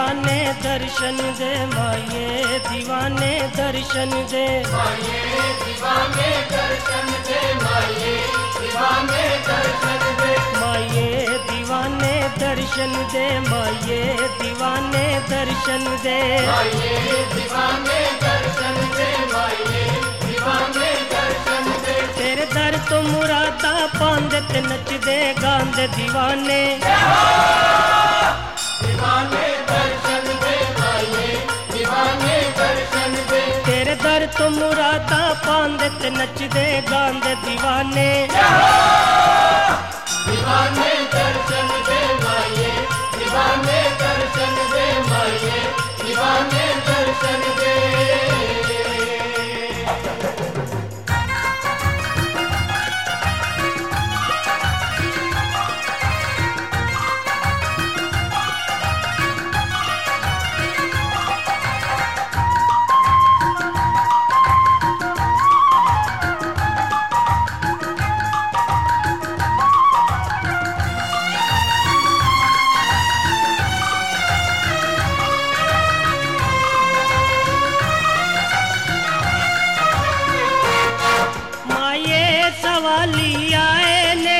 दीवाने दर्शन दे, माये दीवाने दर्शन दे, माये दीवाने दर्शन दे, माये दीवाने दर्शन दे, माये दीवाने दर्शन दे, माये दीवाने दर्शन दे, माये दीवाने दर्शन दे, माये दीवाने दर्शन दे। तेरे दर तो मुरादा पांदे ते नचदे गांदे दीवाने, दीवाने दर्शन दे, माये दीवाने दर्शन दे, तेरे दर तो मुरादा पांदे ते नचदे गांदे दीवाने, दीवाने दर्शन दे, माये दीवाने दर्शन दे, माये दीवाने दर्शन दे। सवाली आए ने,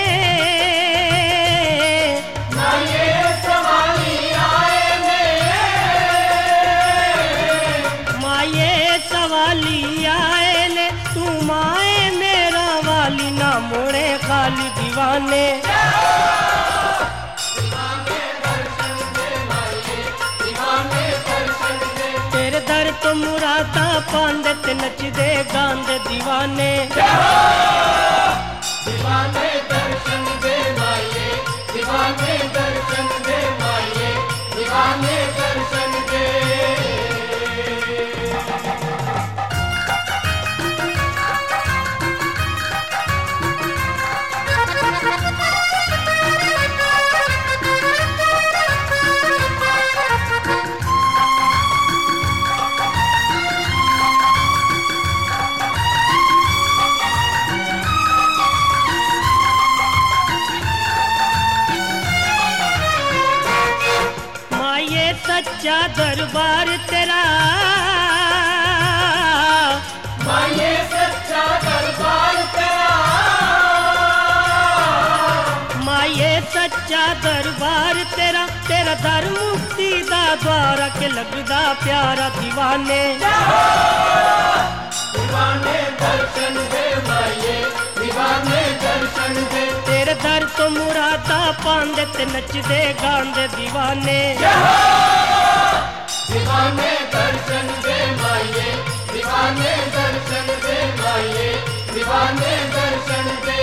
माये सवाली आए ने, माये सवाली आए ने, तू माए मेरा वाली ना मोड़े खाली दीवाने, दीवाने दर्शन दे, माये दीवाने दर्शन दे, तेरे दर तो मुरादा पांदे ते नचदे गांदे दीवाने, दीवाने दर्शन दे, माये दीवाने दर्शन दे, माये दीवाने दर्शन दे। सच्चा दरबार तेरा, माये सच्चा दरबार तेरा, माये सच्चा दरबार तेरा, तेरा दर मुक्ति दा द्वारा के लगदा प्यारा दीवाने, दीवाने दर्शन दे, माये दीवाने दर्शन दे, तेरे दर तो मुरादा पांदे ते नचदे गांदे दीवाने, दीवाने दर्शन दे, माये दीवाने दर्शन दे, माये दीवाने दर्शन दे।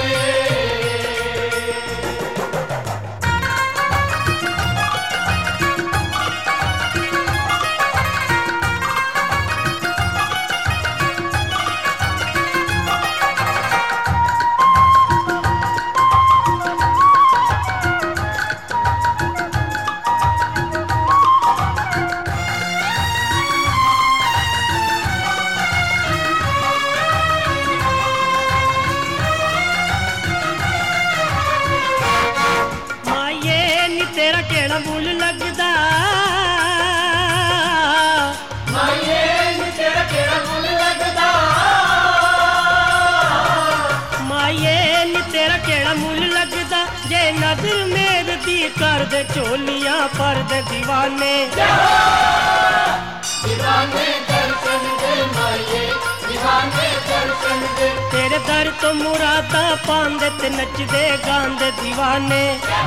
तेरा केड़ा मुल लगदा, माये तेरा केड़ा मुल लगदा, माये नी तेरा केड़ा मुल लगदा, जे नजर मेर दी कर दे चोलियां पर दे दीवाने, दीवाने दर्शन दे, माये दीवाने दर्शन दे, तेरे दर तो मुरादा पांदे ते नचदे गांदे दीवाने,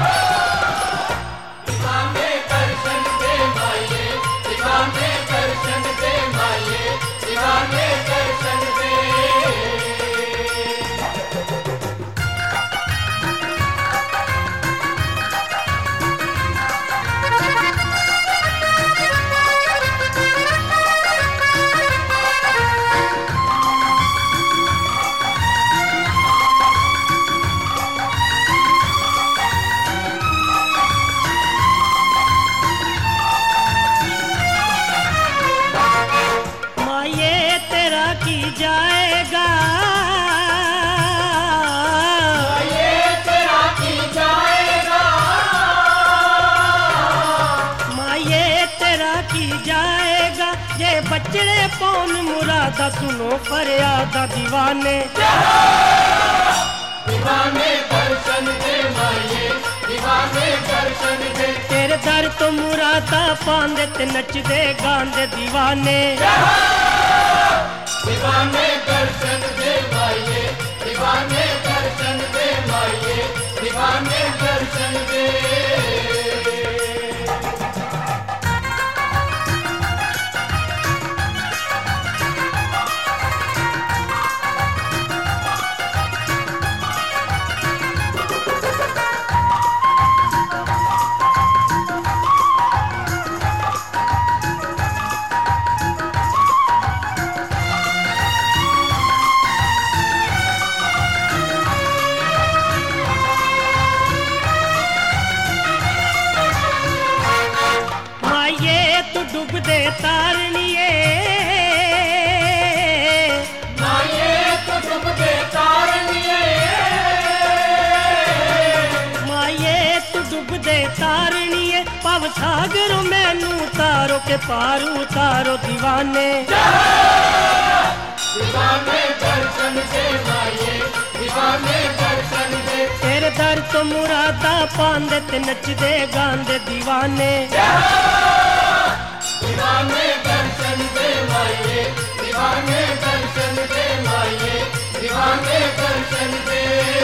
दीवाने दर्शन दे, माये दीवाने दर्शन दे, माये दीवाने दर्शन दे। तेरा की जाएगा, ये बचड़े पौन मुरादा सुनो फरियादा दीवाने। दीवाने दर्शन दे माये, दीवाने दर्शन दे। तेरे दर तो मुरादा पांदे ते नचदे गांदे दीवाने। दीवाने दर्शन दे माये, दीवाने दर्शन दे माये, दीवाने दर्शन दे। डूब दे तारनिए, माये तो डूब दे तारनिए, माये तू डूब दे तारनिए। पव सागर मैनू तारो के पार उतारो दीवाने। दीवाने दर्शन दे माये, दीवाने दर्शन दे। तेरे दर तो मुरादा पांदे ते नचदे गांदे दीवाने। दीवाने दर्शन दे माये, दीवाने दर्शन दे माये, दीवाने दर्शन दे।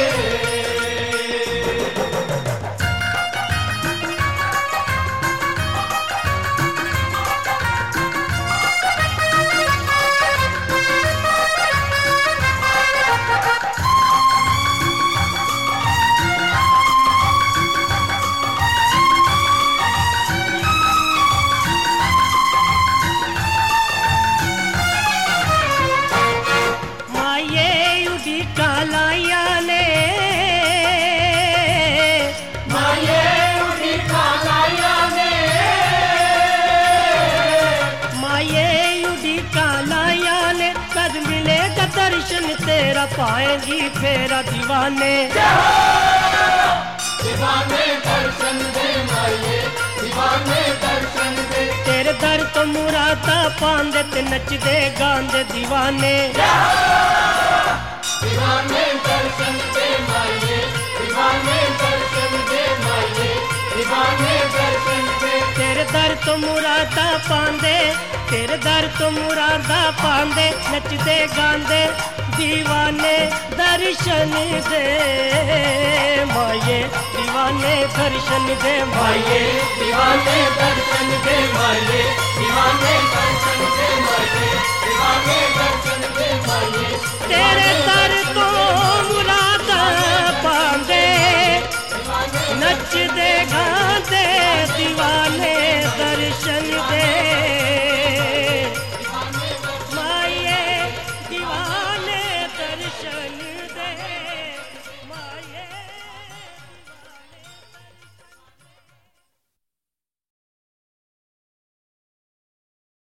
दर्शन तेरा पाएंगी फेरा दीवाने। दीवाने दर्शन दे माये, दीवाने दर्शन दे। तेरे दर तो मुरादा पांदे ते नचदे गांदे दीवाने। दीवाने दर्शन दे माये, दीवाने दर्शन दे माये, दीवाने दर्शन दे। तेरे दर तो मुरादा पांदे, तेरे दर तो मुरादा पांदे नचदे गांदे दीवाने दर्शन दे माये, दीवाने दर्शन दे माये, दीवाने दर्शन दे माये, दीवाने दर्शन दे माये, दीवाने दर्शन दे माये। तेरे दर तो मुरादा पांदे नचदे गांदे दीवाने दर्शन दे।